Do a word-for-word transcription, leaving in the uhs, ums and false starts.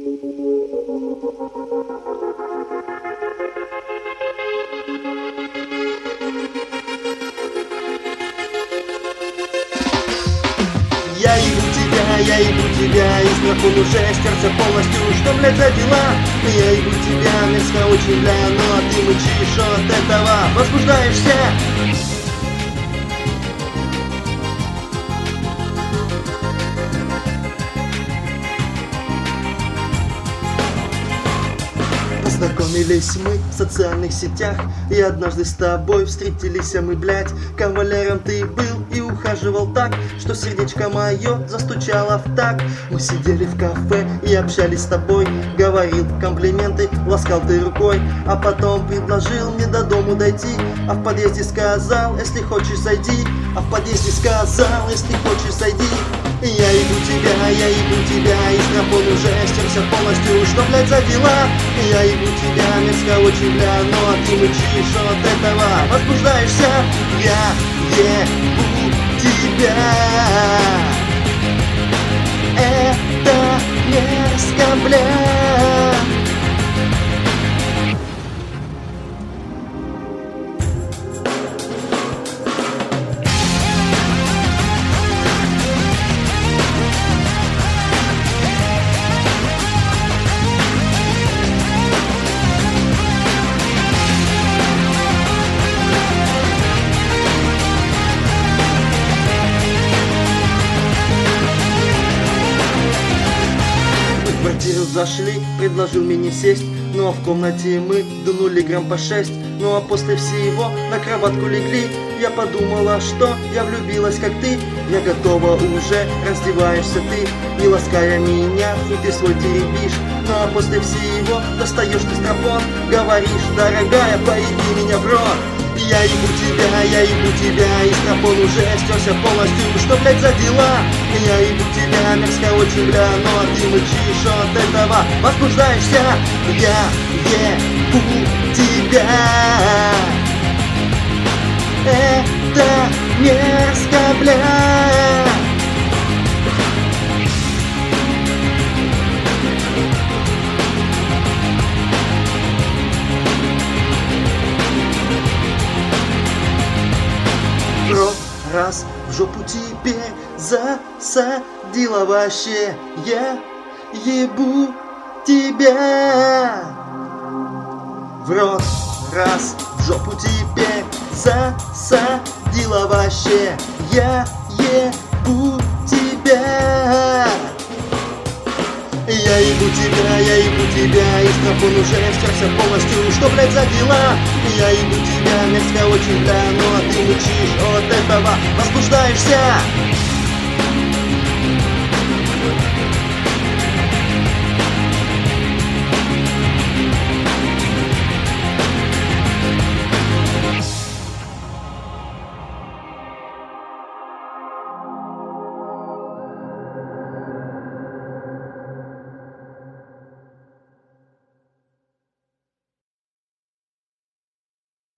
Я ебу тебя, я ебу тебя, и страхом уже сердце полностью, что, блядь, за дела? Я ебу тебя, мерзко очень, бля, но ты мычишь от этого, возбуждаешься. Познакомились мы в социальных сетях, и однажды с тобой встретились мы, блядь. Кавалером ты был и ухаживал так, что сердечко мое застучало в такт. Мы сидели в кафе и общались с тобой, говорил комплименты, ласкал ты рукой, а потом предложил мне до дому дойти, а в подъезде сказал, если хочешь зайди, а в подъезде сказал, если хочешь зайди. Я ебу тебя, я ебу тебя, и страхом уже стерся полностью, что, блядь, за дела? Я ебу тебя, мерзко очень, бля, но ты мычишь от этого, возбуждаешься. Я ебу тебя, это мерзко, бля. В квартиру зашли, предложил мне сесть, ну а в комнате мы дунули грамм по шесть. Ну а после всего на кроватку легли. Я подумала, что я влюбилась, как ты. Я готова уже, раздеваешься ты, не лаская меня, хуй ты свой теребишь. Ну а после всего достаешь ты стропон, говоришь, дорогая, поеби меня в рот. Я ебу тебя, я ебу тебя, и стропон уже стерся полностью, что, блядь, за дела? Я ебу тебя, мерзко очень, бля, но ты мычишь от этого, возбуждаешься. Я ебу тебя, это мерзко, бля. Раз в жопу тебе засадила вообще, я ебу тебя. В рот раз в жопу тебе засадила вообще, я ебу тебя. Я ебу тебя, я ебу тебя, и страхом уже стерся полностью, что, блядь, за дела? Я ебу тебя, мерзко очень, бля, но ты мычишь от этого, возбуждаешься.